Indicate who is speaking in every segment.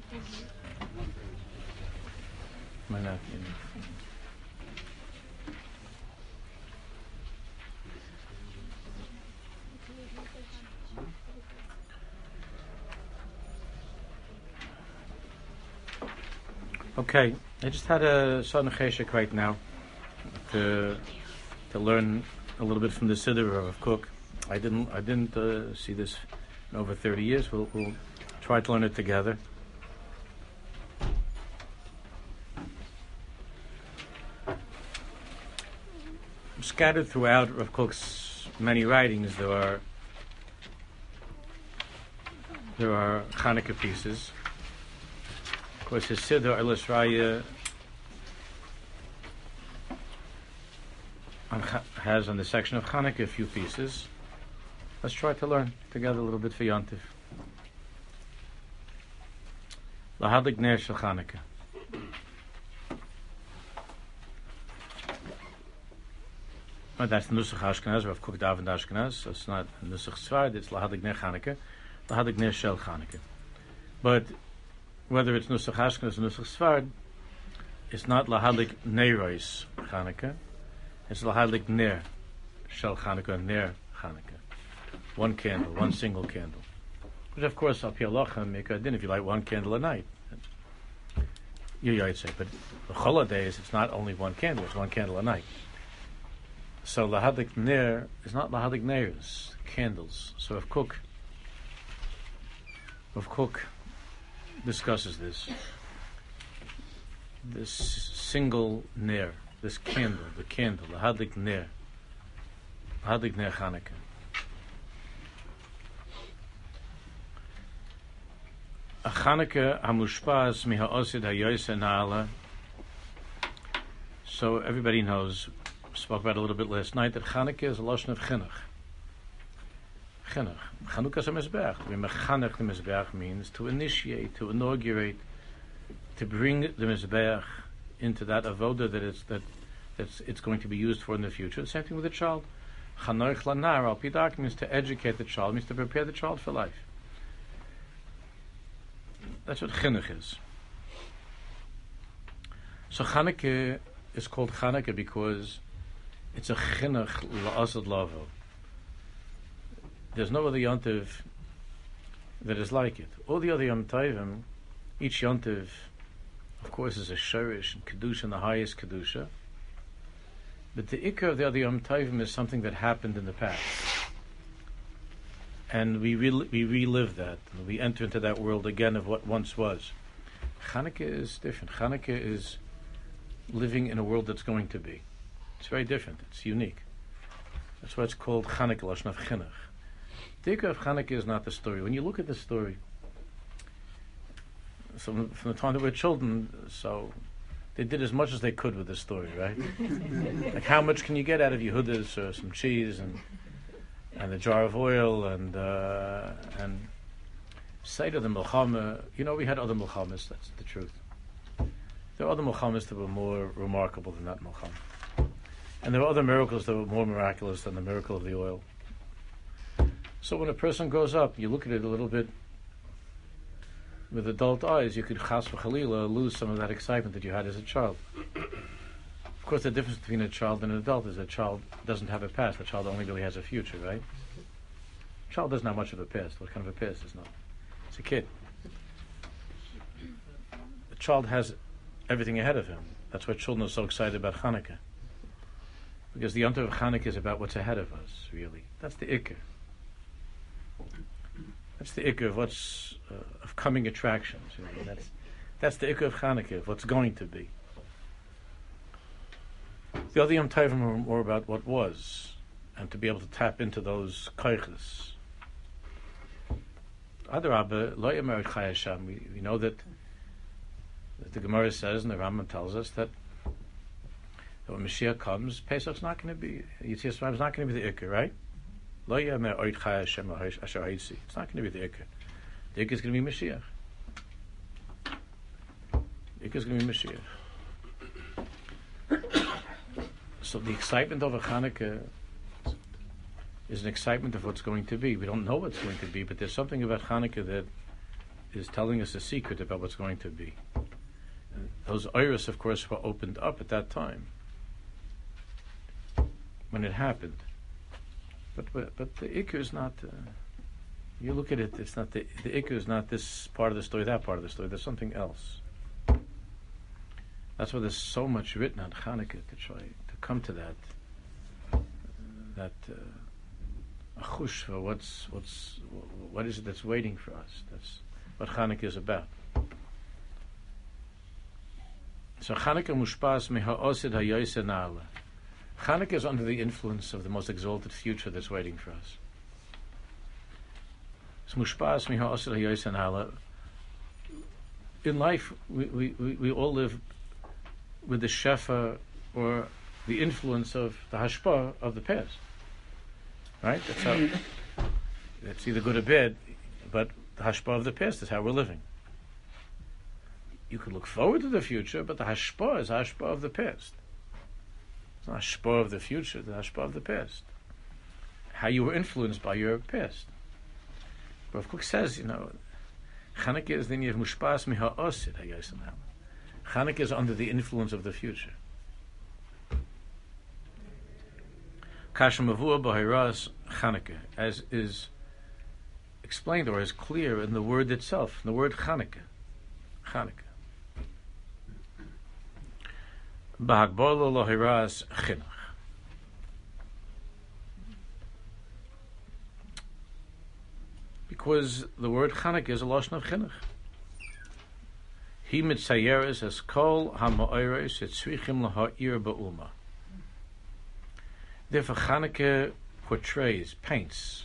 Speaker 1: Why not? Okay, I just had a Shana Cheshek right now to learn a little bit from the Siddur of Cook. I didn't see this in over 30 years. We'll try to learn it together. Scattered throughout Rav Kook's many writings, there are Chanukah pieces. Of course, his Siddur Elis Raya has on the section of Chanukah a few pieces. Let's try to learn together a little bit for Yontif. Lahadlik Ner Shel Chanukah. Oh, that's the Nusach Ashkenaz, Rav Kook Daven Ashkenaz. So it's not Nusach Sfard, it's Lahadlik Ner Chanukah. Lahadlik Ner Shel Chanukah. But whether it's Nusach Ashkenaz or Nusach Sfard, it's not Lahadlik Neiros Chanukah. It's Lahadlik Ner Shel Chanukah, Ner Chanukah. One candle, one single candle. Which, of course, Al Pi Halacha make a din if you light one candle a night. I'd say, but the holidays, it's not only one candle; it's one candle a night. So Lahadlik Ner is not Lahadlik Neiros, candles. So if Cook discusses this single Ner, this candle, the candle, Lahadlik Ner Chanukah. A Chanukah hamushpaz miha'osid hayoyse na'ala. So everybody knows, spoke about it a little bit last night, that Chanukah is a lashon of chinuch. Chinuch. Chanukah is a mizbeach. To be mechanech the mizbeach means to initiate, to inaugurate, to bring the mizbeach into that avoda that it's going to be used for in the future. The same thing with a child. Chanoich lanar al pidak means to educate the child, means to prepare the child for life. That's what chinuch is. So Chanukah is called Chanukah because it's a chinuch la'asad lavo. There's no other yontiv that is like it. All the other Yom Tovim, each yontiv, of course, is a shorish and kedusha, and the highest kedusha. But the ikar of the other Yom Tovim is something that happened in the past. And we relive that. And we enter into that world again of what once was. Chanukah is different. Chanukah is living in a world that's going to be. It's very different. It's unique. That's why it's called Chanukah, lashon of chinuch. The ikar of Chanukah is not the story. When you look at the story, so from the time they were children, so they did as much as they could with the story, right? Like how much can you get out of Yehudas or some cheese and a jar of oil and say to the Milchama, we had other Milchamas, that's the truth. There are other Milchamas that were more remarkable than that Milchama. And there were other miracles that were more miraculous than the miracle of the oil. So when a person grows up, you look at it a little bit with adult eyes, you could chas v'chalila lose some of that excitement that you had as a child. Of course, the difference between a child and an adult is a child doesn't have a past. A child only really has a future, right? A child doesn't have much of a past. What kind of a past is not? It's a kid. The child has everything ahead of him. That's why children are so excited about Chanukah. Because the yontif of Chanukah is about what's ahead of us, really. That's the ikar. That's the ikar of what's of coming attractions. That's the ikar of Chanukah, of what's going to be. The other Yom Tovim are more about what was, and to be able to tap into those koiches. Adarabba, lo yamer chai Hashem. We know that the Gemara says, and the Rambam tells us that when Mashiach comes, Pesach's not going to be, Yitzias Mitzrayim is not going to be the ikar, right? Lo yamer chai Hashem asher haitzi. It's not going to be the ikar. The ikar is going to be Mashiach. The ikar is going to be Mashiach. So the excitement of a Chanukah is an excitement of what's going to be. We don't know what's going to be, but there's something about Chanukah that is telling us a secret about what's going to be. And those iris, of course, were opened up at that time when it happened. But the ikr is not. You look at it; it's not the ikr is not this part of the story, that part of the story. There's something else. That's why there's so much written on Hanukkah to try to come to that achush for what is it that's waiting for us. That's what Hanukkah is about. So Hanukkah mushpas meha'osid ha'yoyse na'ala. Hanukkah is under the influence of the most exalted future that's waiting for us. So mushpas meha'osid ha'yoyse na'ala. In life, we all live with the shefa or the influence of the hashpah of the past. Right? That's how. It's either good or bad, but the hashpah of the past is how we're living. You could look forward to the future, but the hashpah is hashpah of the past. It's not hashpah of the future, the hashpah of the past. How you were influenced by your past. Rav Kook says, Chanukah is the name of mushpas miha'osid hayosim ha'ala. Chanukah is under the influence of the future. Kasha mavua b'hairas Chanukah, as is explained or is clear in the word itself, in the word Chanukah. Chanukah. B'hagbolo lohairas chinuch. Because the word Chanukah is a lashon of chinuch. He mitzayeres as kol ha'ma'oros etzrichim laha'ir ba'uma. Therefore, Chanukah portrays, paints,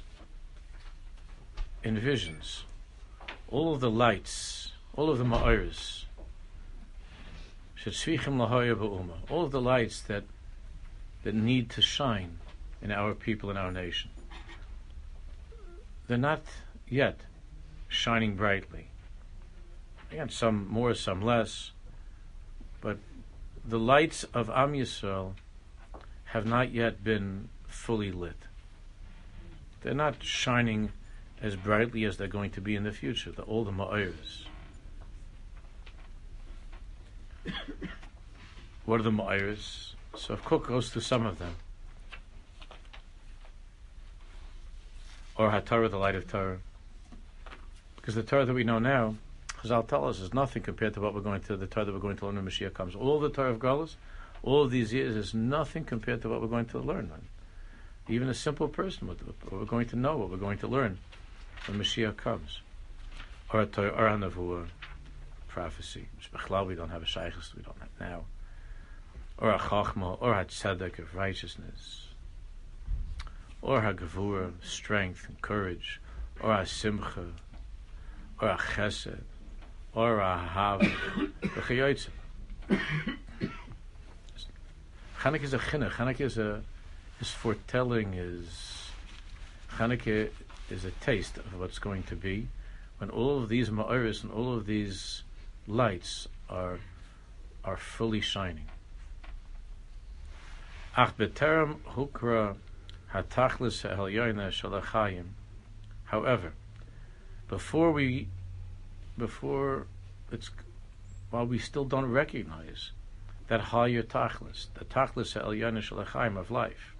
Speaker 1: envisions all of the lights, all of the ma'oros, shetzrichim laha'ir ba'uma, all of the lights that need to shine in our people, in our nation. They're not yet shining brightly. Again, some more, some less, but the lights of Am Yisrael have not yet been fully lit. They're not shining as brightly as they're going to be in the future, all the ma'oros. What are the ma'oros? So if Kook goes through some of them. Or HaTorah, the light of Torah. Because the Torah that we know now, Chazal tell us, is nothing compared to what we're going to, the Torah that we're going to learn when Mashiach comes. All the Torah of Galus, all of these years is nothing compared to what we're going to learn. Even a simple person, what we're going to know, what we're going to learn when Mashiach comes. Or a Torah, or a Nevuah, prophecy, which Bechlal we don't have a Shaykhs, we don't have now. Or a Chachma, or a Tzedek of righteousness. Or a Gevurah, strength and courage. Or a Simcha, or a Chesed, or a Hav, Chanukah is a chinuch. Chanukah is foretelling. Chanukah is a taste of what's going to be when all of these ma'oros and all of these lights are fully shining. Ach beterem hukra hatachlis ha'elyona shel ha'chayim. However, while we still don't recognize that higher tachlis, the tachlis ha'elyona shel ha'chayim of life,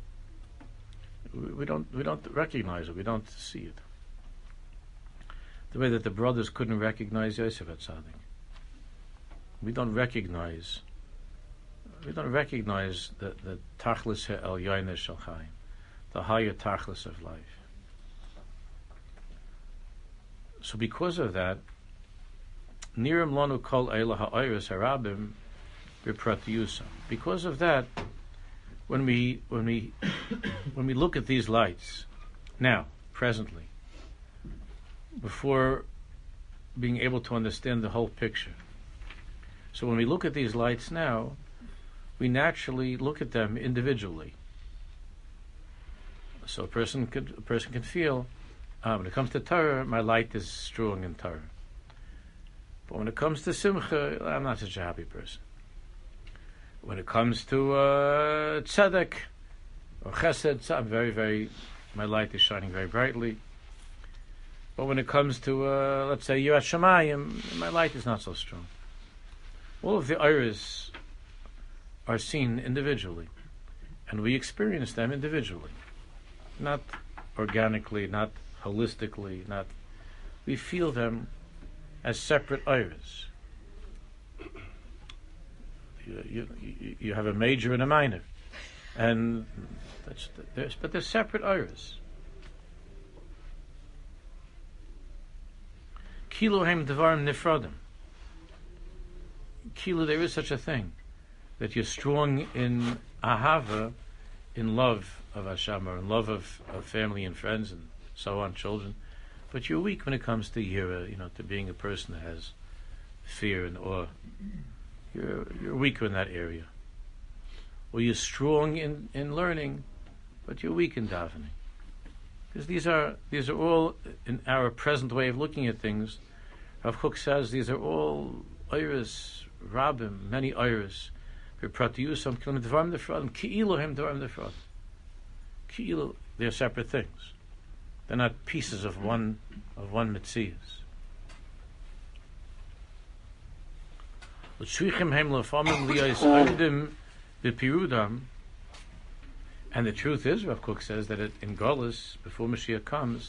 Speaker 1: we don't recognize it. We don't see it. The way that the brothers couldn't recognize Yosef HaTzadik. We don't recognize the tachlis ha'elyona shel ha'chayim, the higher tachlis of life. So because of that, Nirim lanu kol eila ha'oros harabim b'pratiyusam. Because of that, when we look at these lights now, presently, before being able to understand the whole picture. So when we look at these lights now, we naturally look at them individually. So a person can feel, when it comes to Torah, my light is strong in Torah. But when it comes to Simcha, I'm not such a happy person. When it comes to Tzedek or Chesed, I'm my light is shining very brightly. But when it comes to, let's say, Yirat Shamayim, my light is not so strong. All of the iris are seen individually, and we experience them individually, not organically, not holistically, not. We feel them as separate iris. You have a major and a minor, and but they're separate iris. Kilo hem devarim nifradim. Kilo, there is such a thing, that you're strong in ahava, in love of Hashem, or in love of family and friends and so on, children, but you're weak when it comes to yira, to being a person that has fear and awe. You're weaker in that area. Or you're strong in learning, but you're weak in davening. Because these are all, in our present way of looking at things, Rav Kook says these are all iris, rabim, many iris. Ki'ilu, they're separate things. They're not pieces of one mitzias. And the truth is, Rav Kook says that in Golis, before Mashiach comes,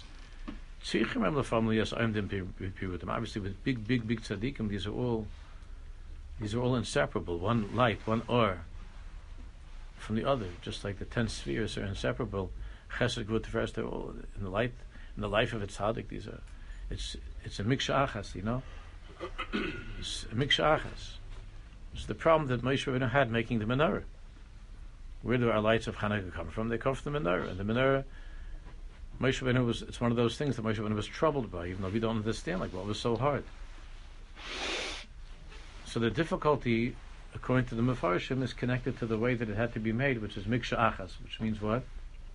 Speaker 1: obviously with big tzaddikim, these are all inseparable. One light, one or from the other, just like the 10 spheres are inseparable. Chesed, Gvut, Tiferes, they're all in the light, in the life of a tzaddik. It's a miksha achas, It's a miksha achas. It's the problem that Moshe Rabbeinu had making the menorah. Where do our lights of Hanukkah come from? They come from the menorah. And the menorah, Moshe Rabbeinu it's one of those things that Moshe Rabbeinu was troubled by, even though we don't understand, what was so hard. So the difficulty, according to the Mefarshim, is connected to the way that it had to be made, which is miksha achas, which means what?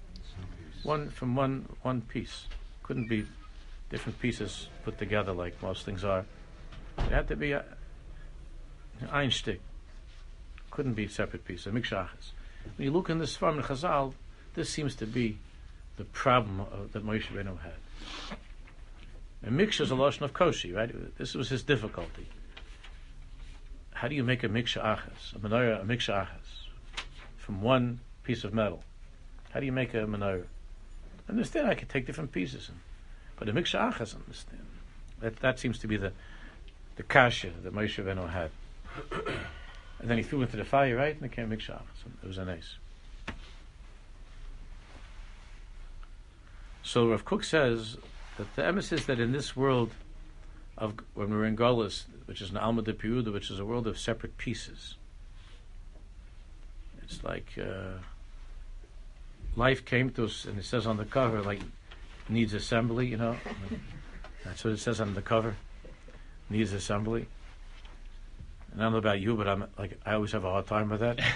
Speaker 1: One piece. Couldn't be different pieces put together like most things are. It had to be ein shtik. Couldn't be separate pieces. Miksha achas. When you look in this Sfarim in Chazal, this seems to be the problem that Moshe Rabbeinu had. And miksha is a lashon of koshi, right? This was his difficulty. How do you make a miksha achas, a menorah, a miksha achas, from one piece of metal? How do you make a menorah? I understand I could take different pieces, but a miksha achas, understand. That seems to be the kasha that Moshe Rabbeinu had. And then he threw into the fire, right? And it became miksha achas. It was an ace. So Rav Kook says that the emes is that in this world of when we're in Golis, which is an Alma de Piruda, which is a world of separate pieces. It's like life came to us, and it says on the cover, like needs assembly. That's what it says on the cover. Needs assembly. And I don't know about you, but I always have a hard time with that.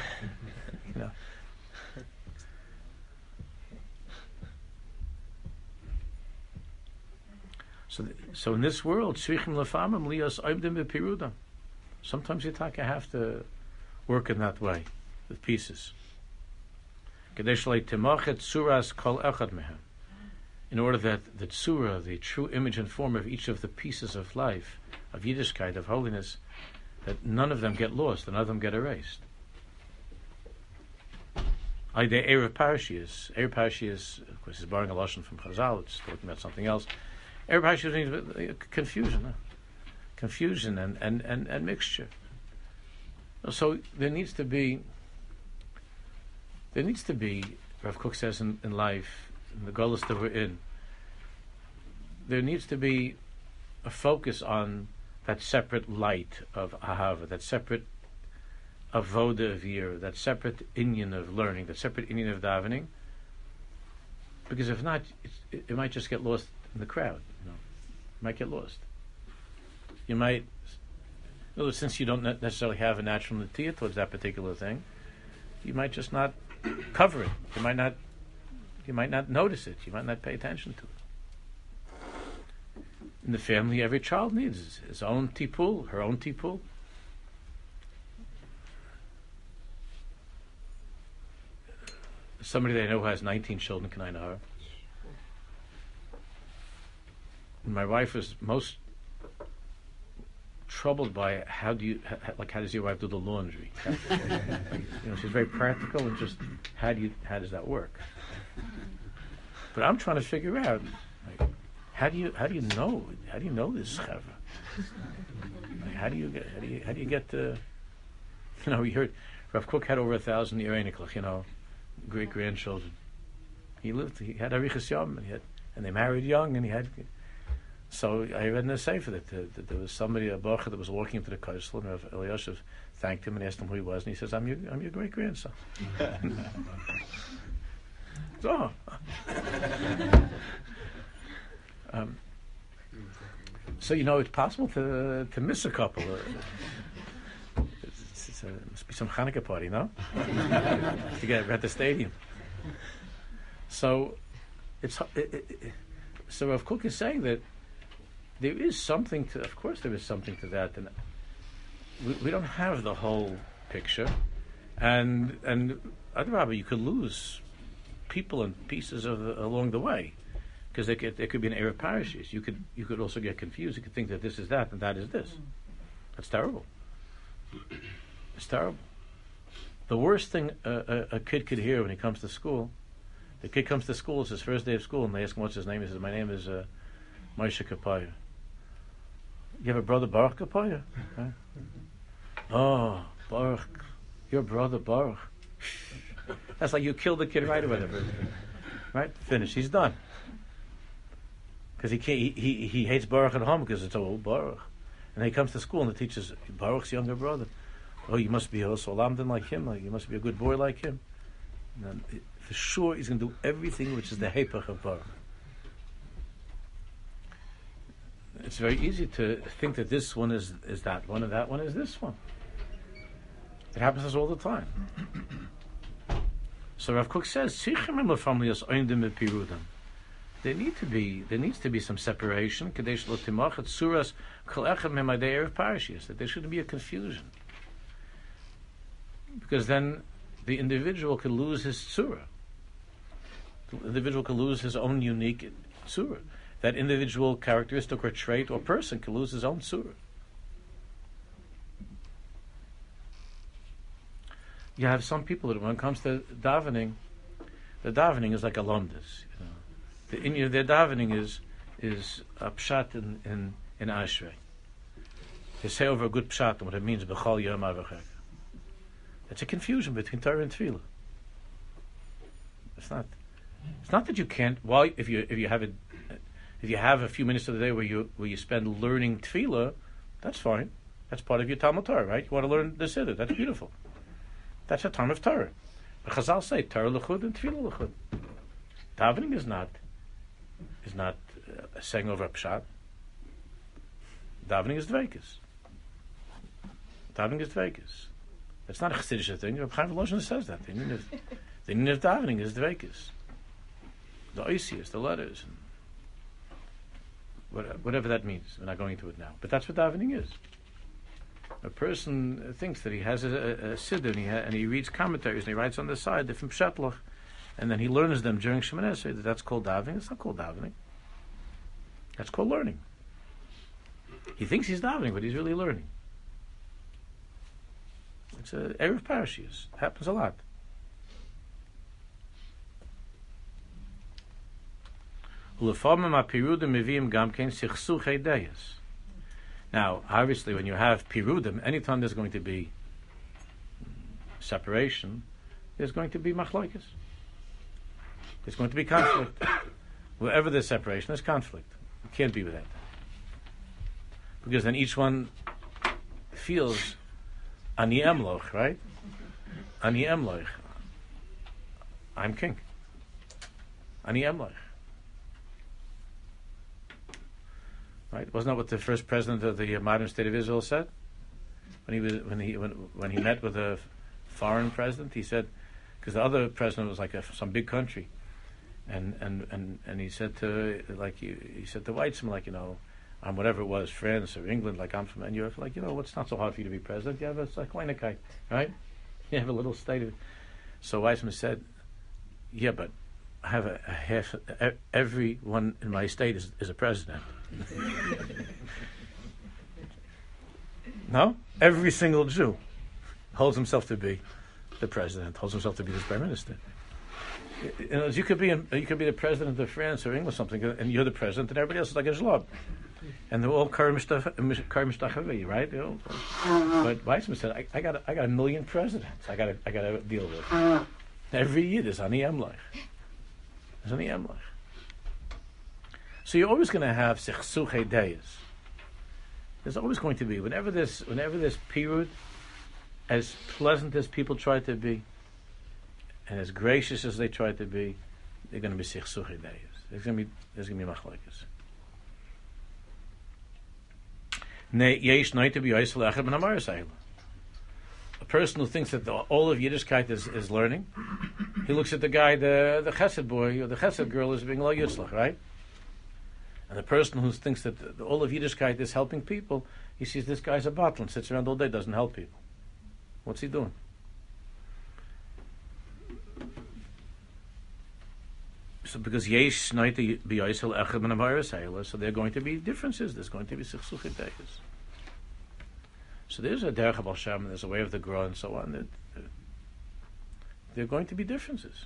Speaker 1: So in this world, sometimes you have to work in that way with pieces. In order that the tzura, the true image and form of each of the pieces of life, of Yiddishkeit, of holiness, that none of them get lost, and none of them get erased. Erev Parashiyas, of course, is borrowing a lashon from Chazal. It's talking about something else. Erev Parashiyas means confusion and mixture. So there needs to be, Rav Kook says in life, in the Golos that we're in, there needs to be a focus on that separate light of ahava, that separate avoda of yira, that separate inyan of learning, that separate inyan of davening. Because if not, it might just get lost in the crowd. It might get lost. You might, since you don't necessarily have a natural natiyah towards that particular thing, you might just not cover it. You might not notice it. You might not pay attention to it. In the family, every child needs his own tipul, her own tipul. Somebody they know who has 19 children, can I know her? my wife was most troubled by how does your wife do the laundry? She's very practical and just how does that work? But I'm trying to figure out how do you know this chevra? How do you get to we heard Rav Kook had over 1,000 Yereniklach, great grandchildren. He had Arichas Yom, and they married young, and he had. So I read in the Sefer that there was somebody, a bacher, that was walking into the Kosel, and Rav Eliashiv thanked him and asked him who he was, and he says, I'm your great grandson. So, it's possible to miss a couple. It must be some Hanukkah party, no? To get at the stadium. So so Rav Kook is saying that there is something to. Of course, there is something to that, and we don't have the whole picture, and Adrabah, you could lose people and pieces along the way, because there could be an error of parishes. You could also get confused. You could think that this is that and that is this. That's terrible. It's terrible. The worst thing a kid could hear when he comes to school, the kid comes to school, it's his first day of school, and they ask him what's his name. He says, my name is Moshe Kapaya. You have a brother Baruch Kapaya? Huh? Oh, Baruch. Your brother Baruch. That's like you killed the kid right away. Right? Finish. He's done. Because he hates Baruch at home because it's old Baruch. And then he comes to school and the teacher's Baruch's younger brother. Oh, you must be also Lamdan like him. You must be a good boy like him. And for sure, he's going to do everything which is the Hepech of Baruch. It's very easy to think that this one is that one and that one is this one. It happens to us all the time. So Rav Kook says, there needs to be some separation, that there shouldn't be a confusion. Because then the individual can lose his tzura. The individual can lose his own unique tzura. That individual characteristic or trait or person can lose his own tzura. You have some people that when it comes to davening, the davening is like a lomdus. Their davening is a pshat in Ashrei. They say over a good pshat and what it means b'chol yom avachek. It's a confusion between Torah and Tefillah. It's not that you can't. Well, if you have a few minutes of the day where you spend learning Tefillah, that's fine. That's part of your Talmud Torah, right? You want to learn the Siddur. That's beautiful. That's a time of Torah. But Chazal say Torah l'chud and Tefillah l'chud. Davening is not saying over a pshat. Davening is dveikus. Davening is dveikus. It's not a Chassidish thing. Reb Chaim Volozhin says that. The meaning of davening is dveikus. The oisius, the letters, and whatever that means. We're not going into it now. But that's what davening is. A person thinks that he has a siddur and he reads commentaries and he writes on the side different pshatlach, and then he learns them during Shemoneh Esrei. That's called davening. It's not called davening. That's called learning. He thinks he's davening, but he's really learning. It's an Erev Parashiyos. It happens a lot. Now, obviously, when you have pirudim, anytime there's going to be separation, there's going to be machlokes. There's going to be conflict. Wherever there's separation, there's conflict. You can't be with that. Because then each one feels ani emloch, right? Ani emloch. I'm king. Ani emloch. Right? Wasn't that what the first president of the modern state of Israel said? When he met with a foreign president, he said, because the other president was like some big country, and he said to Weitzman, I'm whatever it was, France or England, like I'm from, and you're like, it's not so hard for you to be president. You have a Kleinigkeit, right? You have a little state of. So Weizmann said, yeah, but have a half. Everyone in my state is a president. No, every single Jew holds himself to be the president. Holds himself to be the prime minister. You know, you could be the president of France or England or something, and you're the president, and everybody else is like a zlob. And they're all Karim Shtachavi, right? You know? But Weizmann said, I got a million presidents. I got to deal with. Every year there's Ani Emlech. There's Ani Emlech. So you're always going to have Sechsuch Hedayas. There's always going to be whenever this period, as pleasant as people try to be, and as gracious as they try to be, they're going to be Sechsuch Hedayas. There's going to be machlokes. A person who thinks that all of Yiddishkeit is learning, he looks at the guy, the chesed boy or the chesed girl is being lo yitzlach, right? And the person who thinks that all of Yiddishkeit is helping people, he sees this guy's a bottle and sits around all day, doesn't help people. What's he doing? So because yesh naita b'yosel echad min ha'mayras hayla, so there are going to be differences. There's going to be sichsuch ideyas. So there's a derech of Hashem, and there's a way of the Gra, and so on. There are going to be differences.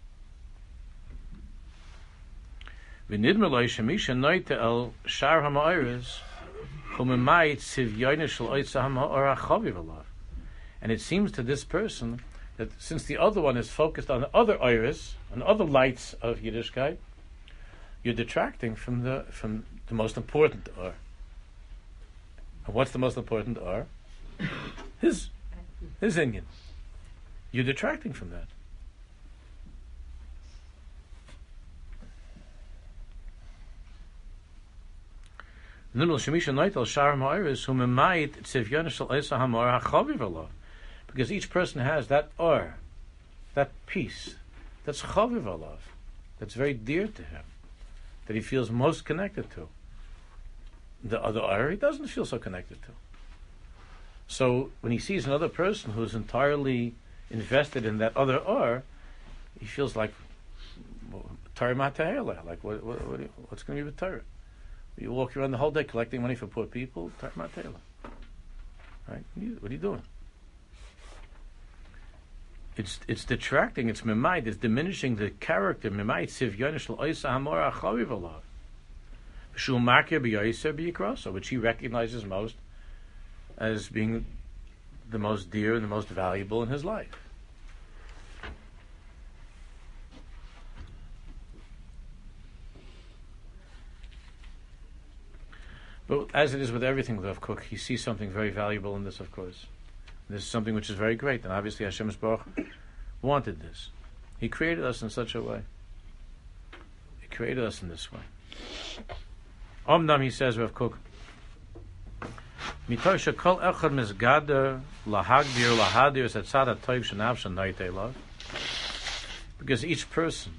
Speaker 1: V'nidmer lo shemisha naita el shar ha'mayras chumemayit sivyoyne shel oitza ha'ma'or ha'chaviv alav. And it seems to this person that since the other one is focused on other iris, on other lights of Yiddishkeit, you're detracting from the most important or. And what's the most important or? His inyan. You're detracting from that. Because each person has that or, that peace, that's chaviv alav, that's very dear to him, that he feels most connected to. The other or he doesn't feel so connected to. So when he sees another person who's entirely invested in that other or, he feels like Torah matahela, like what's going to be with Torah? You walk around the whole day collecting money for poor people, Torah matahela. Right? What are you doing? It's detracting, it's mimayit, it's diminishing the character, mimayit sivyon shel oisa hamor achaviv alav. Shul makir b'yoser b'yikrasa, which he recognizes most as being the most dear and the most valuable in his life. But as it is with everything with Rav Kook, he sees something very valuable in this, of course. This is something which is very great, and obviously Hashem Baruch wanted this. He created us in such a way. He created us in this way. Omnam, he says, Rav Kook, because each person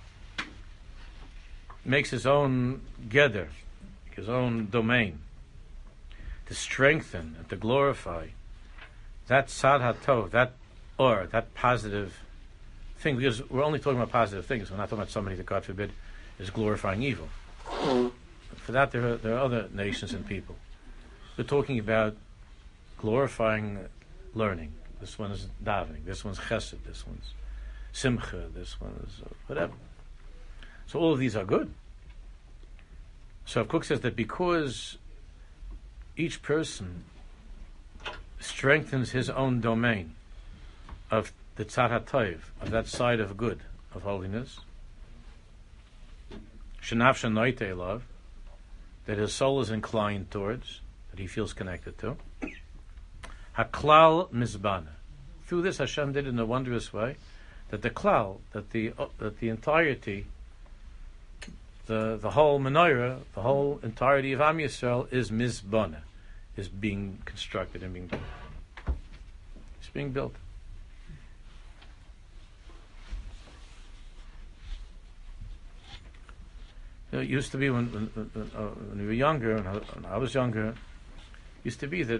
Speaker 1: makes his own gather, his own domain, to strengthen and to glorify that sad hatov, that positive thing, because we're only talking about positive things. We're not talking about somebody that, God forbid, is glorifying evil. For that, there are other nations and people. We're talking about glorifying learning. This one is davening. This one's chesed. This one's simcha. This one is whatever. So all of these are good. So Rav Kook says that because each person strengthens his own domain of the tzad hatov, of that side of good, of holiness, shenafsha noitei love, that his soul is inclined towards, that he feels connected to. Haklal mizbana. Through this, Hashem did in a wondrous way that the klal, that the entirety, the whole menorah, the whole entirety of Am Yisrael is mizbana, is being constructed and being built. It's being built. It used to be when we were younger, when I was younger, it used to be that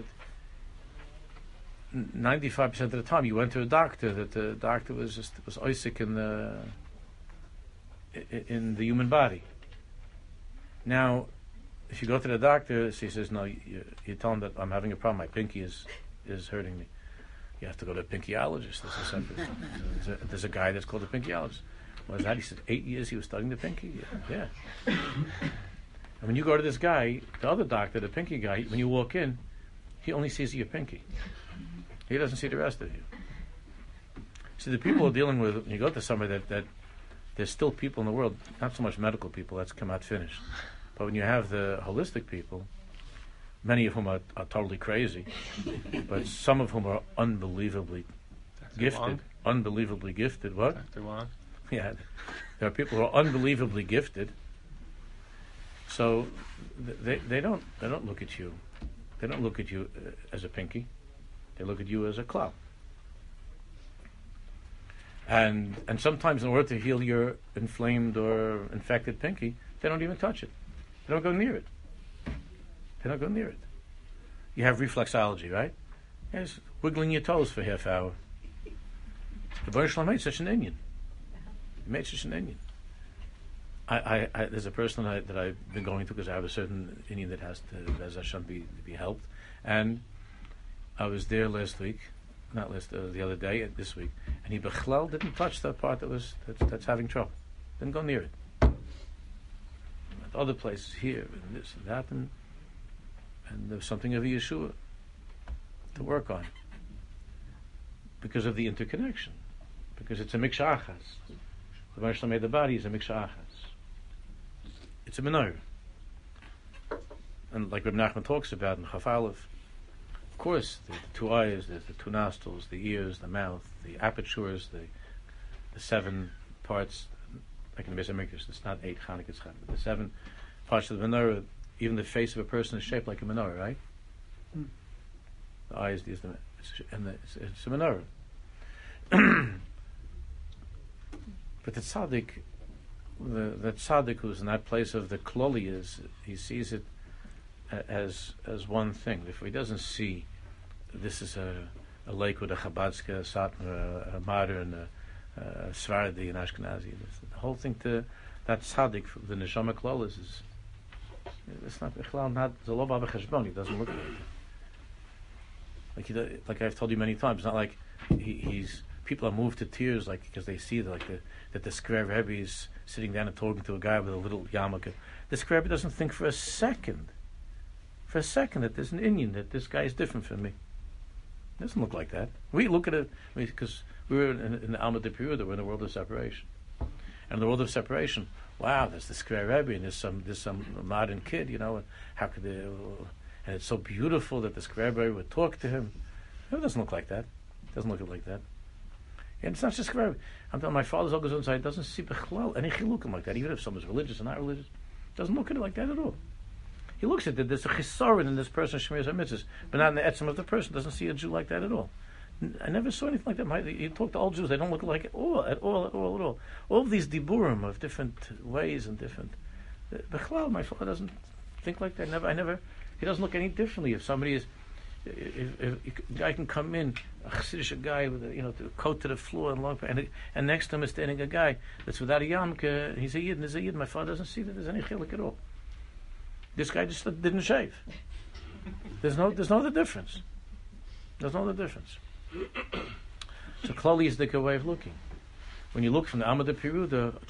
Speaker 1: 95% of the time you went to a doctor, that the doctor was Isaac in the in the human body. Now, if you go to the doctor, he says, no, you tell him that I'm having a problem. My pinky is hurting me. You have to go to a pinkyologist. There's a guy that's called a pinkyologist. What is that? He said 8 years he was studying the pinky. Yeah. And when you go to this guy, the other doctor, the pinky guy, when you walk in, he only sees your pinky. He doesn't see the rest of you. See, the people are dealing with, when you go to somebody that there's still people in the world, not so much medical people, that's come out finished. But when you have the holistic people, many of whom are totally crazy, but some of whom are unbelievably gifted.
Speaker 2: Wong?
Speaker 1: Unbelievably gifted. What?
Speaker 2: Dr. Wong?
Speaker 1: Yeah. There are people who are unbelievably gifted. So they don't look at you. They don't look at you as a pinky. They look at you as a clown. And sometimes in order to heal your inflamed or infected pinky, they don't even touch it. They don't go near it. They don't go near it. You have reflexology, right? Yes, wiggling your toes for half hour. The Baruch Shalom made such an Indian. He made such an Indian. I there's a person that I've been going to because I have a certain Indian that has to, as I should be helped, and I was there last week, not last the other day, this week, and he bechlal didn't touch that part that's having trouble. Didn't go near it. At other places here and this and that, and there's something of a Yeshua to work on because of the interconnection, because it's a mikshah achas. The Baruch Shalom made the body is a mikshah achas. It's a menorah. And like Reb Nachman talks about in Chaf Aleph, of course, the two eyes, the two nostrils, the ears, the mouth, the apertures, the 7 parts, like in the Beis HaMikdash, it's not 8 Chanukah, it's Chanukah. The 7 parts of the menorah, even the face of a person is shaped like a menorah, right? The eyes, it's a menorah. But the tzaddik, the tzaddik who's in that place of the kloli he sees it as one thing. If he doesn't see this is a lake with a Chabadska, a Satmar, a modern, a Svardi, and Ashkenazi, the whole thing to that tzaddik, the neshama klolis is it's not the lo ba b'cheshbon. He doesn't look like it. Like I've told you many times, not like he's people are moved to tears because they see that the Skrer Rebbe is sitting down and talking to a guy with a little yarmulke. The Skrer Rebbe doesn't think for a second that there's an Indian, that this guy is different from me. It doesn't look like that. We look at it because we were in the Alma de Peruda, we're in the world of separation. And in the world of separation, wow, there's the Skrer Rebbe and there's some modern kid, and how could they? And it's so beautiful that the Skrer Rebbe would talk to him. It doesn't look like that. It doesn't look like that. And it's not just Skrer Rebbe. I'm telling my father's Ogazon side doesn't see Bechlal any chilukim like that, even if someone's religious or not religious. Doesn't look at it like that at all. He looks at it, there's a chisaron in this person, Shemiras HaMitzvahs, but not in the etzem of the person. Doesn't see a Jew like that at all. I never saw anything like that. You talk to all Jews, they don't look like it at all. All of these diburim of different ways and different. Bechlal, my father doesn't think like that. He doesn't look any differently. If somebody is, if a guy can come in, a Chassidish guy with a coat to the floor and long, and next to him is standing a guy that's without a yarmulke. He's a yid, and there's a yid. My father doesn't see that there's any chiluk at all. This guy just didn't shave. There's no other difference. There's no other difference. So klali is the way of looking. When you look from the Alma de Peruda, it's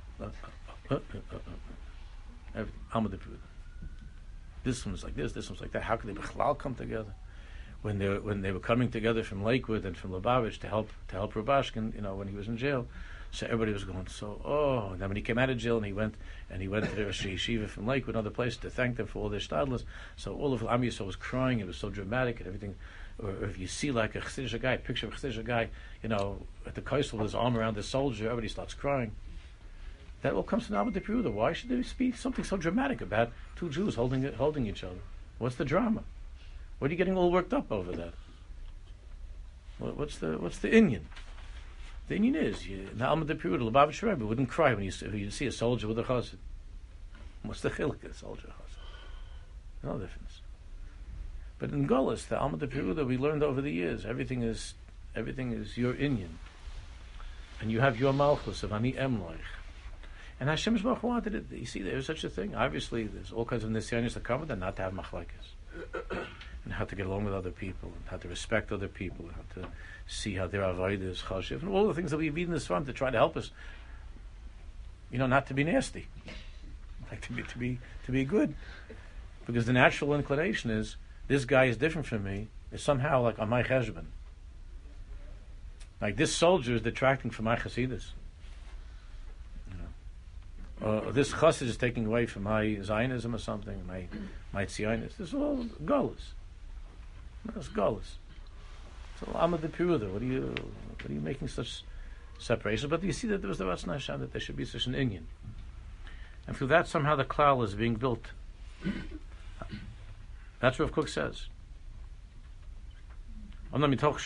Speaker 1: Alma de Peruda. This one's like this one's like that. How could they bechlal come together? When they were coming together from Lakewood and from Lubavitch to help Rubashkin, when he was in jail, so everybody was going and then when he came out of jail and he went to the Rosh Yeshiva from Lakewood, another place, to thank them for all their shtadlus. So all of Am Yisrael was crying. It was so dramatic and everything. Or if you see like a Chassidish guy, picture of a Chassidish guy, at the Kaisel with his arm around the soldier, everybody starts crying. That all comes from Alma de Peruda. Why should there be something so dramatic about two Jews holding each other? What's the drama? What are you getting all worked up over that? What's the Indian? The Indian is in the Alma de Peruda. Lubavitch Rebbe wouldn't cry when you see a soldier with a chassid. What's the chiluk of a soldier chassid? No difference. But in Golis, the Alma de Peruda, we learned over the years, everything is your Indian, and you have your malchus of Ani Emloich. And Hashem Baruch Hu wanted it. You see, there was such a thing. Obviously, there's all kinds of nisyanis that come with that, not to have machlekes. And how to get along with other people, and how to respect other people, and how to see how their avodah is chashiv, and all the things that we read in this farm to try to help us, not to be nasty, like to be good, because the natural inclination is this guy is different from me, is somehow like on my cheshbon. Like this soldier is detracting from my chassidus. This chassid is taking away from my Zionism or something, my tzionis. This is all gullus. That's gullus. So Amad the Piruda. What are you making such separation? But you see that there was the Ratzon Hashem that there should be such an inyan, and through that somehow the klal is being built. That's what Rav Kook says. The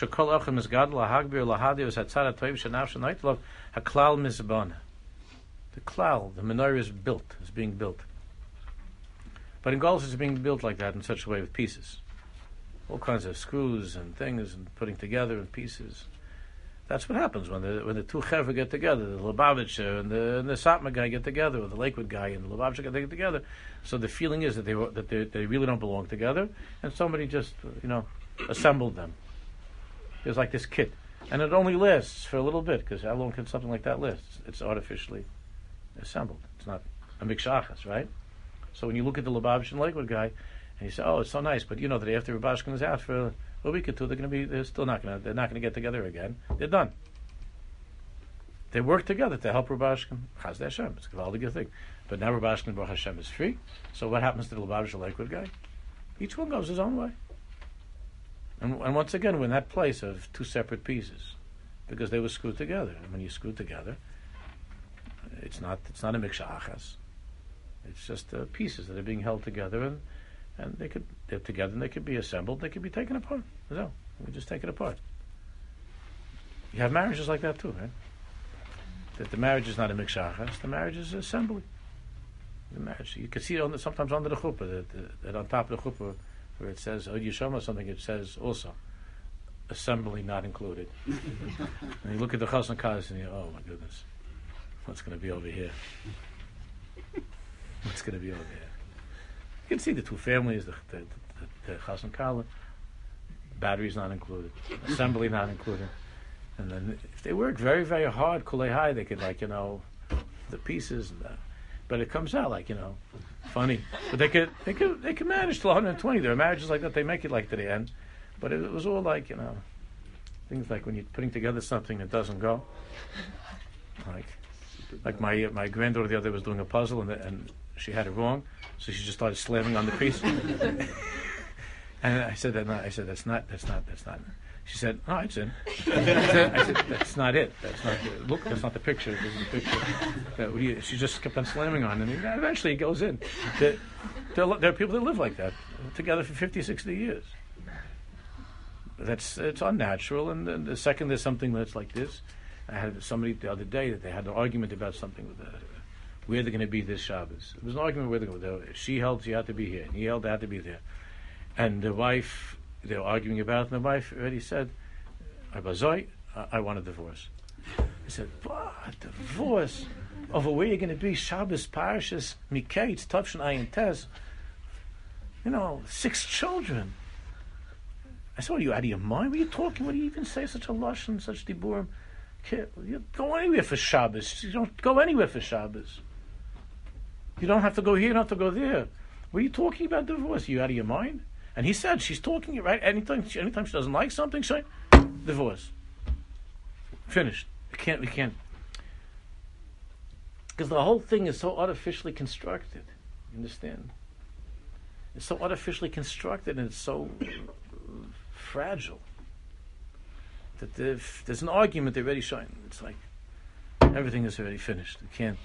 Speaker 1: klal, the menorah is built, is being built. But in Golos it's being built like that in such a way with pieces. All kinds of screws and things and putting together in pieces. That's what happens when the two chevra get together, the Lubavitcher and the Satmar guy get together, or the Lakewood guy and the Lubavitcher they get together. So the feeling is that they really don't belong together, and somebody just assembled them. There's like this kit, and it only lasts for a little bit, because how long can something like that last? It's artificially assembled. It's not a mikshachas, right? So when you look at the Lubavitcher and Lakewood guy, and you say, "Oh, it's so nice," but that after Rubashkin is out for a week or two, they're not going to get together again. They're done. They work together to help Rubashkin. Chaz Hashem. It's a gewaldige thing. But now Rubashkin Baruch Hashem is free. So what happens to the Lubavitcher Lakewood guy? Each one goes his own way. And once again, we're in that place of two separate pieces, because they were screwed together. And when you screw together, it's not a mikshachas. It's just pieces that are being held together, and they're together, and they could be assembled, they could be taken apart. So we just take it apart. You have marriages like that too, right? That the marriage is not a mikshachas, the marriage is assembly. The marriage, you can see it sometimes under the chuppah, that on top of the chuppah, where it says Od Yishama or something, it says also assembly not included. And you look at the Chassan Kaz and you oh my goodness, what's going to be over here? What's going to be over here? You can see the two families, the Chassan Kala, batteries not included, assembly not included. And then if they work very, very hard, kulei high, they could the pieces and that. But it comes out funny. But they could manage till 120. There are marriages like that, they make it like to the end. But it was all things like when you're putting together something that doesn't go. Like my granddaughter the other day was doing a puzzle and she had it wrong, so she just started slamming on the piece. And I said that's not. She said, "No, it's in." I said, "That's not it. That's not the look. That's not the picture. This is the picture." She just kept on slamming on, and eventually it goes in. There are people that live like that, together for 50, 60 years. It's unnatural. And then the second there's something that's like this, I had somebody the other day that they had an argument about something with where they're going to be this Shabbos. It was an argument where they're going to go. She held she had to be here, and he held they had to be there, and the wife. They were arguing about it, and the wife already said, I want a divorce. I said, what? Divorce? Over where you're going to be? Shabbos, Parashas, Miketz, Tavshin, Ayin Tez. 6 children. I said, are you out of your mind? What are you talking? What do you even say such a lush and such diburim? You go anywhere for Shabbos. You don't go anywhere for Shabbos. You don't have to go here, you don't have to go there. What are you talking about divorce? Are you out of your mind? And he said, she's talking it right. Anytime she doesn't like something, say, divorce. Finished. We can't. Because the whole thing is so artificially constructed. You understand? It's so artificially constructed and it's so fragile. That there's an argument already showing. It's like, everything is already finished. You can't.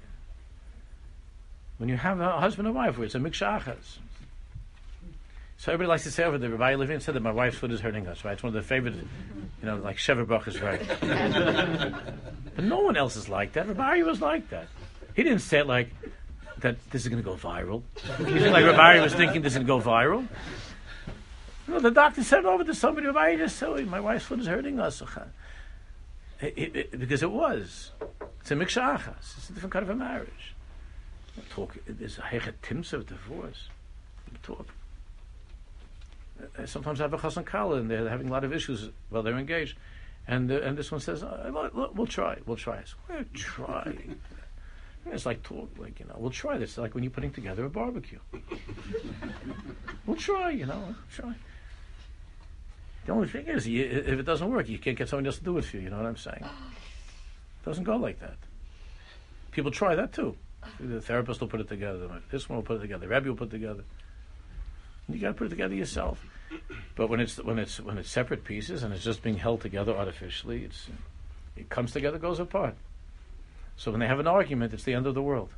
Speaker 1: When you have a husband and wife where it's a mikshachas. So everybody likes to say over the Rabbi Levin said that my wife's foot is hurting us, right? It's one of the favorite, like Sheva Brach is right. But no one else is like that. Rabbi was like that. He didn't say it like that this is going to go viral. He didn't like Rabbi was thinking this is going to go viral. The doctor said over to somebody, Rabbi just said, my wife's foot is hurting us. Because it was. It's a mikshachas. It's a different kind of a marriage. There's a hechet timsa of divorce. Talk. Sometimes I have a chassan kala and they're having a lot of issues while they're engaged, and this one says, look, "We'll try. We'll try." We'll try. It's like talk, we'll try this. Like when you're putting together a barbecue. We'll try, try. The only thing is, if it doesn't work, you can't get somebody else to do it for you. You know what I'm saying? It doesn't go like that. People try that too. The therapist will put it together. This one will put it together. The rabbi will put it together. You got to put it together yourself. But when it's separate pieces and it's just being held together artificially, it comes together, goes apart. So when they have an argument, it's the end of the world.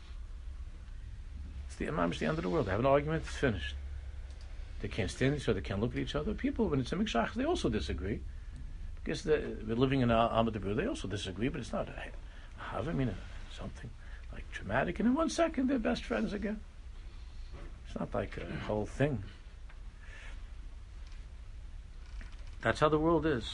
Speaker 1: It's the end of the world. They have an argument, it's finished. They can't stand each other, they can't look at each other. People, when it's a mikshach, they also disagree. Because we're living in Amad Debur, they also disagree, but it's not something like traumatic. And in 1 second, they're best friends again. It's not like a whole thing. That's how the world is.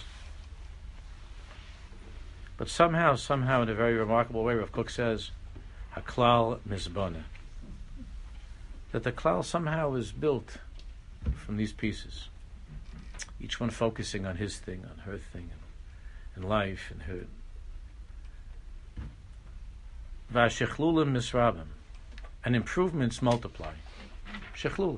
Speaker 1: But somehow, in a very remarkable way, Rav Kook says, Haklal Mizbana. That the klal somehow is built from these pieces. Each one focusing on his thing, on her thing, and life, and her. Vashechlulim misrabim. And improvements multiply. Shechlulim.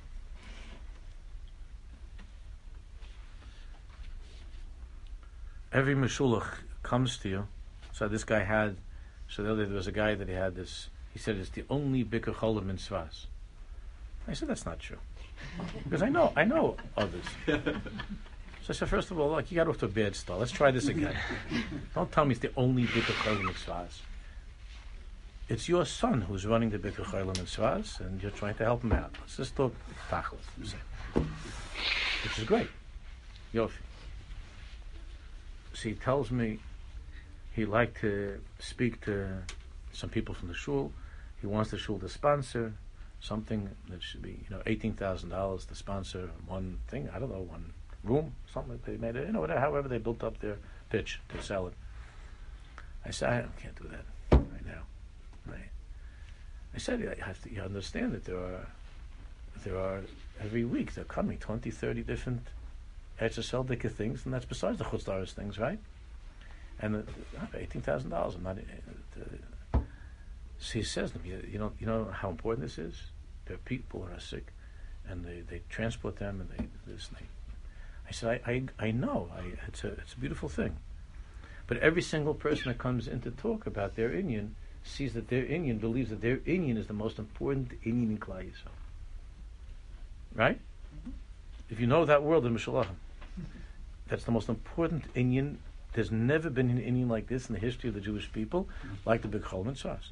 Speaker 1: Every meshulach comes to you. So this guy had, there was a guy that he had this, he said it's the only bikur cholim in Tzvas. I said that's not true. Because I know others. So I said, first of all, you got off to a bad start. Let's try this again. Don't tell me it's the only bikur cholim in Tzvas. It's your son who's running the bikur cholim in Tzvas, and you're trying to help him out. Let's just talk tachlis. Which is great. Yofi. So he tells me he'd like to speak to some people from the shul. He wants the shul to sponsor something that should be, $18,000 to sponsor one thing. I don't know, one room, something like they made it. Whatever, however they built up their pitch to sell it. I said, I can't do that right now. Right. I said, you understand that there are every week they're coming 20, 30 different Eretz things, and that's besides the Chutz La'aretz things, right? And $18,000. I'm not. So he says to me, you know how important this is. There are people who are sick, and they transport them, and they this. And I said, I know. It's a beautiful thing, but every single person that comes in to talk about their Inyan sees that their Inyan believes that their Inyan is the most important Inyan in Klal Yisrael. Right? Mm-hmm. If you know that world in Mishalachim, that's the most important Inyan. There's never been an Inyan like this in the history of the Jewish people, like the Big Cholim and Tzvas.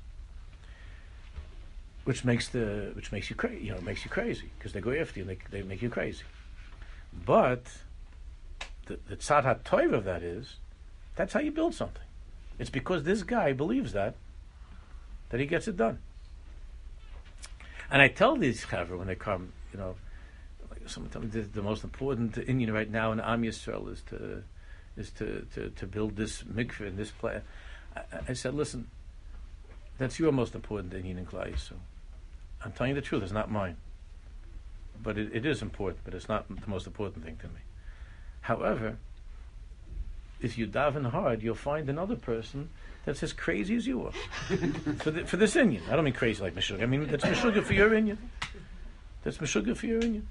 Speaker 1: Which makes you crazy. Makes you crazy because they go after you and they make you crazy. But the tzad ha'toiv of that is that's how you build something. It's because this guy believes that he gets it done. And I tell these chavra when they come, someone tell me the most important Inyan right now in Am Yisrael is to build this mikveh in this place. I said, listen, that's your most important Inyan in Klal Yisrael. I'm telling you the truth, it's not mine. But it is important, but it's not the most important thing to me. However, if you daven hard, you'll find another person that's as crazy as you are for this Inyan. I don't mean crazy like Meshuggah. I mean that's Meshuggah for your Inyan. That's Meshuggah for your Inyan.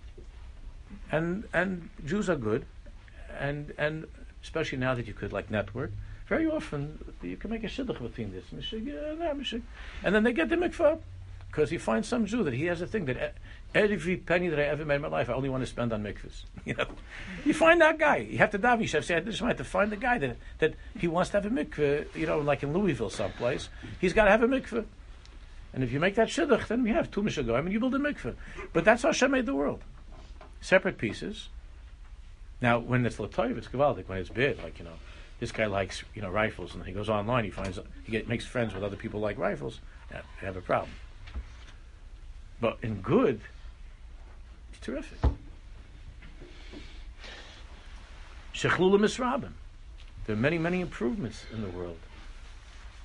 Speaker 1: And Jews are good, and especially now that you could network. Very often you can make a shidduch between this Meshuggah and that Meshuggah, and then they get the mikvah because he finds some Jew that he has a thing that every penny that I ever made in my life I only want to spend on mikvahs. You find that guy. You have to daven. You have to find the guy that he wants to have a mikvah. Like in Louisville, someplace, he's got to have a mikvah. And if you make that shidduch, then we have two Meshuggah. You build a mikvah. But that's how Hashem made the world. Separate pieces. Now, when it's l'toiv, it's gewaldic. When it's bid, this guy likes rifles, and he goes online, he makes friends with other people who like rifles. Yeah, they have a problem. But in good, it's terrific. Shechlulim misrabim. There are many, many improvements in the world.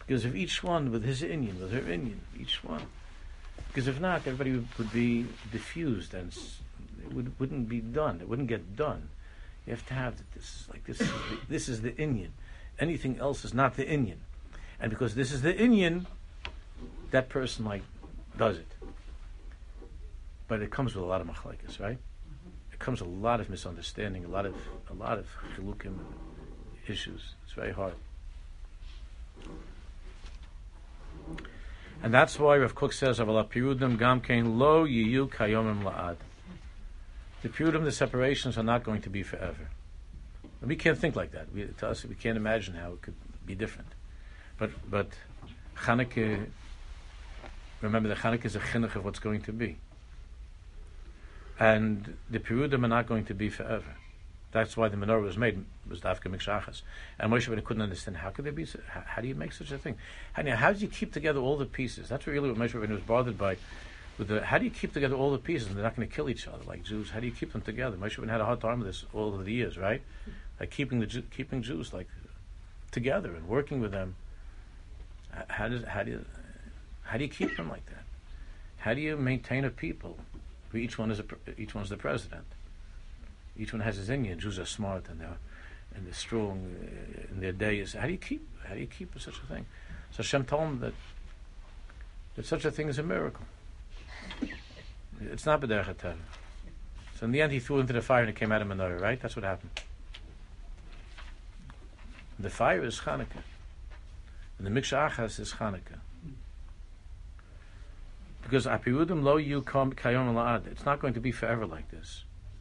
Speaker 1: Because of each one with his Indian, with her Indian, each one. Because if not, everybody would be diffused and it wouldn't be done. It wouldn't get done. You have to have this is the Indian. Anything else is not the Indian. And because this is the Indian, that person does it. But it comes with a lot of machlekes, right? It comes with a lot of misunderstanding, a lot of chilukim issues. It's very hard. And that's why Rav Kook says, "Avala pirudim gam kein lo yiyu kayomim la'ad." The pirudim, the separations, are not going to be forever. And we can't think like that. To us, we can't imagine how it could be different. But Chanukah, remember that Chanukah is a chinuch of what's going to be. And the pirudim are not going to be forever. That's why the menorah was made, was dafka mikshachas. And Moshe Rabbeinu couldn't understand, how could there be, how do you make such a thing? How do you keep together all the pieces? That's really what Moshe Rabbeinu was bothered by. How do you keep together all the pieces and they're not going to kill each other like Jews? How do you keep them together? Moshe Rabbeinu had a hard time with this all of the years, right? Like keeping Jews together and working with them. How do you keep them like that? How do you maintain a people where each one's the president? Each one has his Indian. Jews are smart and they're strong in their days. How do you keep such a thing? So Hashem told him that such a thing is a miracle. It's not b'derech hateva. So in the end, he threw it into the fire and it came out of menorah. Right? That's what happened. The fire is Chanukah, and the Mikshah Achas is Chanukah. Because apirudim lo yu kayom la'ad. It's not going to be forever like this.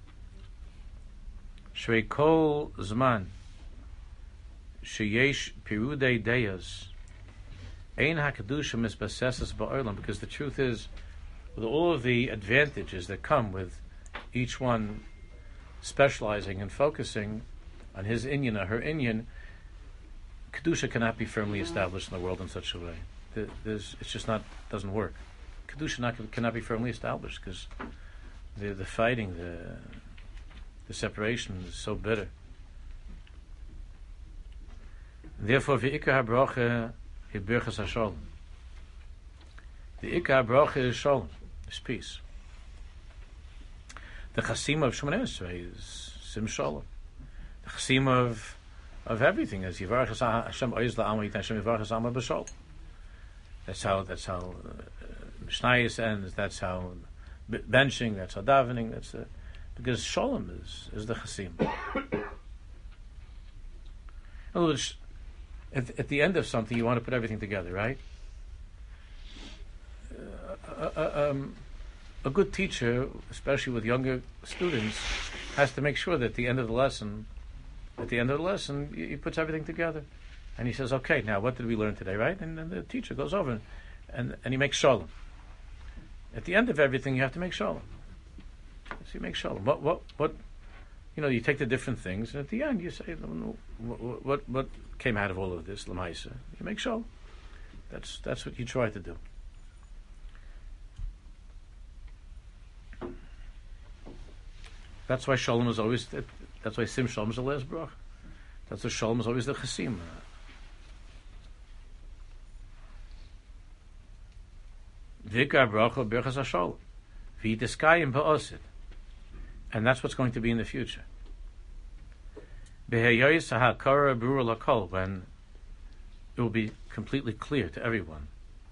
Speaker 1: Shrei kol zman sheyesh pirudei deyas ein hakadusha misbaseses ba'olam. Because the truth is, with all of the advantages that come with each one specializing and focusing on his inyan or her inyan, kedusha cannot be firmly established in the world in such a way. It's just not, doesn't work. Kedusha cannot be firmly established because the fighting, the separation is so bitter. Therefore, v'ikar habracha hi birchas hasholem. The ikar habracha is sholem, is peace. The chasim of Shemoneh Esrei is sim sholem. The chasim of everything is Yivarach Hashem oiz la'ama yitan Hashem Yivarach Hashem b'shol. That's how Mishnayos ends. That's how benching. That's how davening. Because sholem is the chasim. In other words, at the end of something, you want to put everything together, right? A good teacher, especially with younger students, has to make sure that at the end of the lesson, he puts everything together. And he says, okay, now what did we learn today, right? And then the teacher goes over and he makes shalom. At the end of everything, you have to make shalom. So you make shalom. What you take the different things, and at the end you say, what came out of all of this, l'maisa? You make shalom. That's what you try to do. That's why shalom is always. That's why sim shalom is the last brach. That's why shalom is always the chasim. Vikar bracha birchas hashalom, v'yiteskayim ba'osid, and that's what's going to be in the future. Behayoyis ha'kara brura lakol, when it will be completely clear to everyone.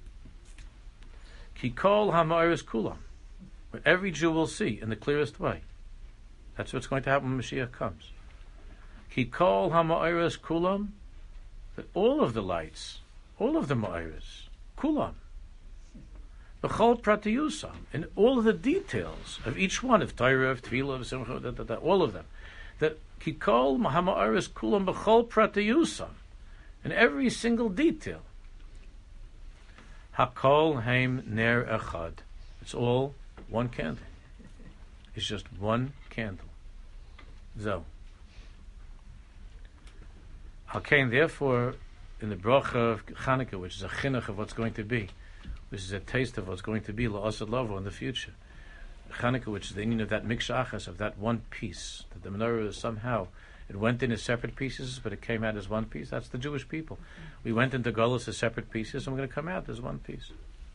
Speaker 1: Ki kol ha'ma'aris kulam, what every Jew will see in the clearest way. That's what's going to happen when Mashiach comes. Ki kol ha'ma'aris kulam, that all of the lights, all of the ma'aris, kulam, b'chol pratiyusam, in all of the details of each one, of Torah, of Tefillah, of Simcha, all of them, that ki kol ha'ma'aris kulam b'chol pratiyusam, in every single detail. Hakol heim ner echad. It's all one candle. It's just one candle. So, Hakain, therefore, in the bracha of Chanukah, which is a chinuch of what's going to be, which is a taste of what's going to be la'asad lavo in the future, Chanukah, which is the meaning of that mikshachas, of that one piece, that the menorah is somehow It went in as separate pieces, but it came out as one piece. That's the Jewish people. We went into Golus as separate pieces, and we're going to come out as one piece.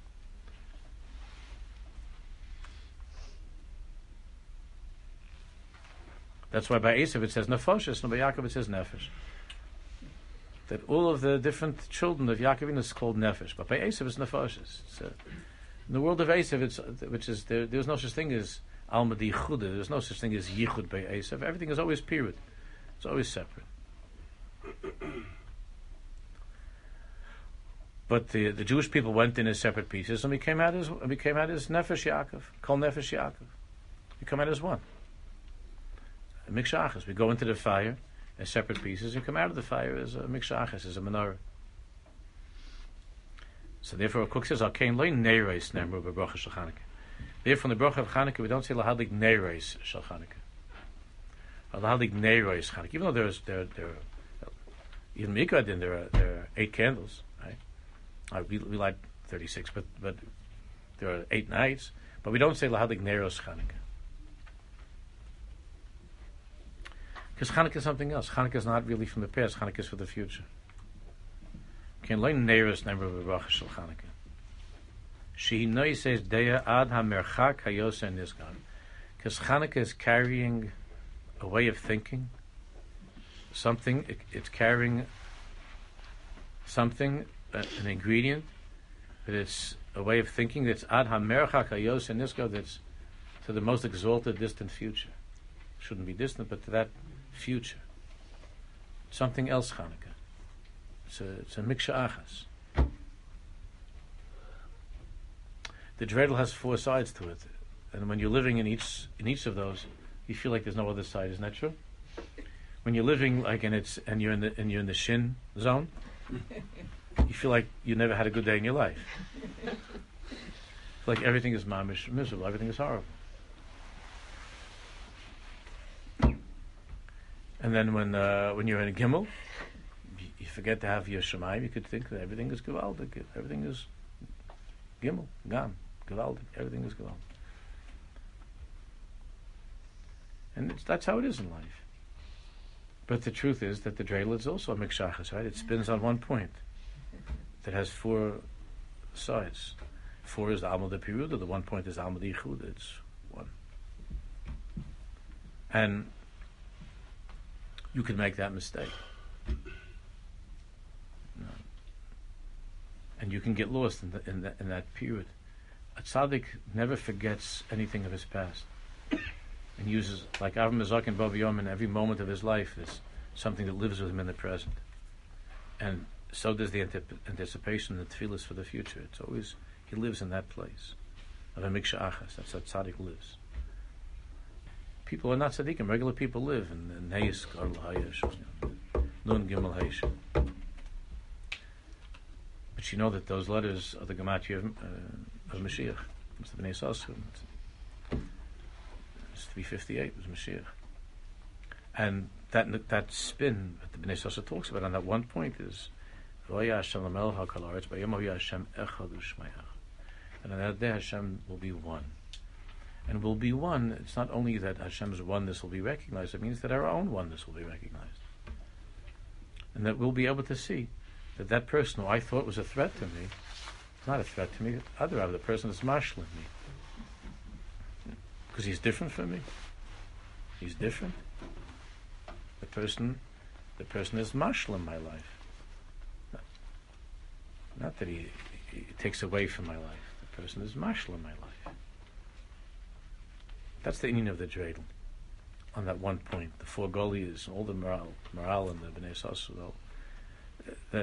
Speaker 1: That's why by Esav it says nefoshes, and by Yaakov it says nefesh. That all of the different children of Yaakov is called nefesh, but by Esav it's nefoshes. In the world of Esav, there's no such thing as Alma di Chuda. There's no such thing as Yichud by Esav. Everything is always period. It's always separate. But the Jewish people went in as separate pieces, and we came out as Nefesh Yaakov, Kol Nefesh Yaakov. We come out as one. Mikshachas. We go into the fire as separate pieces, and come out of the fire as a Mikshachas, as a menorah. So therefore, Kook says, "Al Kain Loy Neiros Nemru B'Bracha Shel Chanukah." Therefore, in the bracha of Chanukah, we don't say Lahadik Neiros Shel Chanukah, or Lahadik Neiros Chanukah. Even though there even Mikra din there are 8 candles, right? We light 36, but there are 8 nights. But we don't say Lahadik Neiros Chanukah. Because Chanukah is something else. Chanukah is not really from the past. Chanukah is for the future. Can learn Neiros number of Bracha Shel Chanukah. She knows says Deya Ad HaMerchak HaYoseh Nizgan. Because Chanukah is carrying a way of thinking, something. It's carrying something, an ingredient, that it's a way of thinking that's Ad HaMerchak HaYoseh Nizgan. That's to the most exalted, distant future. Shouldn't be distant, but to that future. Something else, Chanukah. It's a miksha achas. The dreidel has 4 sides to it, and when you're living in each of those, you feel like there's no other side. Isn't that true? When you're living like and you're in the shin zone, you feel like you never had a good day in your life. You feel like everything is mamish miserable, everything is horrible. And then when you're in a gimel, you forget to have your shemayim. You could think that everything is gewaldig, everything is gimel, gam, gewaldig, everything is gewaldig. And that's how it is in life. But the truth is that the dreidel is also a mikshachas, right? It spins on one point that has 4 sides. 4 is the Alma de Piruda, the one point is Alma de Yichud, it's one. And you could make that mistake. No. And you can get lost in that period. A tzaddik never forgets anything of his past. And uses, like Avram Azak and Bava Yom, in every moment of his life is something that lives with him in the present. And so does the anticipation and the tefillas for the future. It's always, he lives in that place of a miksha achas. That's how tzaddik lives. People are not tzaddikim. Regular people live in Neis, Garl Hayesh, Nun Gimel Hayesh. But you know that those letters are the gematria of Mashiach. It's the Bnei Sassu. It's 358 was Mashiach. And that spin that the Bnei Sassu talks about on that one point is V'Oya Hashem L'Melech HaKol Haaretz B'Yom Ha'hu Hashem Echad U'Shmayach. And on that day Hashem will be one. And will be one, it's not only that Hashem's oneness will be recognized, it means that our own oneness will be recognized. And that we'll be able to see that person who I thought was a threat to me, is not a threat to me, the person is mashlim me. Because he's different from me. He's different. The person is mashlim my life. Not that he takes away from my life. The person is mashlim my life. That's the inyan of the dreidel. On that one point, the 4 golias, all the morale and the Bnei Sassu, that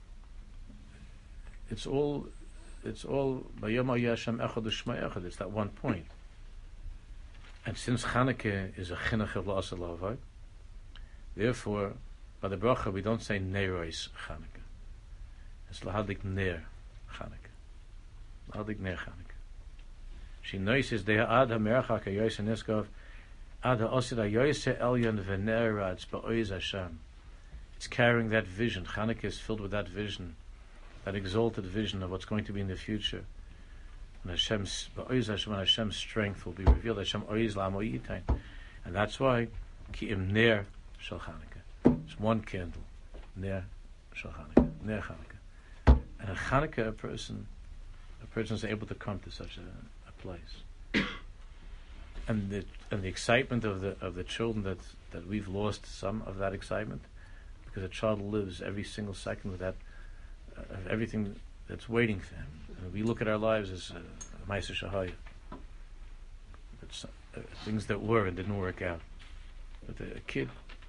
Speaker 1: it's all Bayom Hashem Echad U'Shmai Echad. It's that one point. And since Chanukah is a chinuch of La'aseh La'avai, therefore, by the bracha we don't say Neiros Chanukah. It's Lahadik Ner Chanukah. Lahadik Ner Chanukah. She noises Deha Ad HaMerchak HaYoseh Nizgav Ad HaOsid HaYoseh Elyon V'Neratz Ba'oiz Hashem. It's carrying that vision. Chanukah is filled with that vision, that exalted vision of what's going to be in the future. And Hashem's Ba'oiz Hashem, and Hashem's strength will be revealed. Hashem Oiz La'amo Yitain. And that's why Ki'im Ner Shel Chanukah. It's one candle, Ner Shel Chanukah, Ner Chanukah. And a Chanukah, a person is able to come to such a place. And the excitement of the children that we've lost some of that excitement, because a child lives every single second with that of everything that's waiting for him. And we look at our lives as Ma'aser Shahaya. It's things that were and didn't work out. But a kid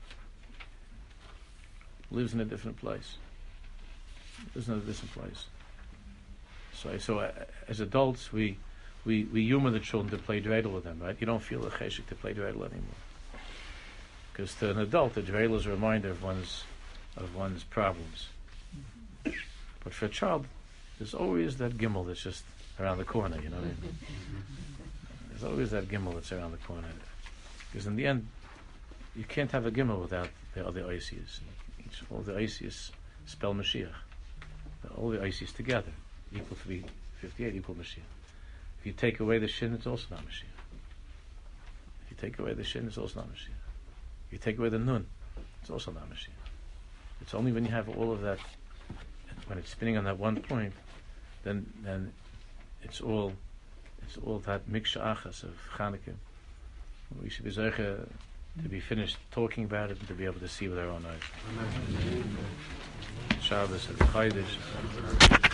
Speaker 1: lives in a different place. Lives in a different place. So as adults, we humor the children to play dreidel with them, right? You don't feel a cheshik to play dreidel anymore, because to an adult, the dreidel is a reminder of one's problems. But for a child, there's always that gimel that's just around the corner. You know what I mean? There's always that gimel that's around the corner, because in the end, you can't have a gimel without the other oisias. All the oisias spell Mashiach. All the oisias together equal 358 equal Mashiach. If you take away the shin, it's also not Mashiach. If you take away the shin, it's also not Mashiach. If you take away the nun, it's also not Mashiach. It's only when you have all of that, when it's spinning on that one point, then it's all that miksha achas of Chanukah. We should be zeicha to be finished talking about it and to be able to see with our own eyes. Shabbos and Chodesh.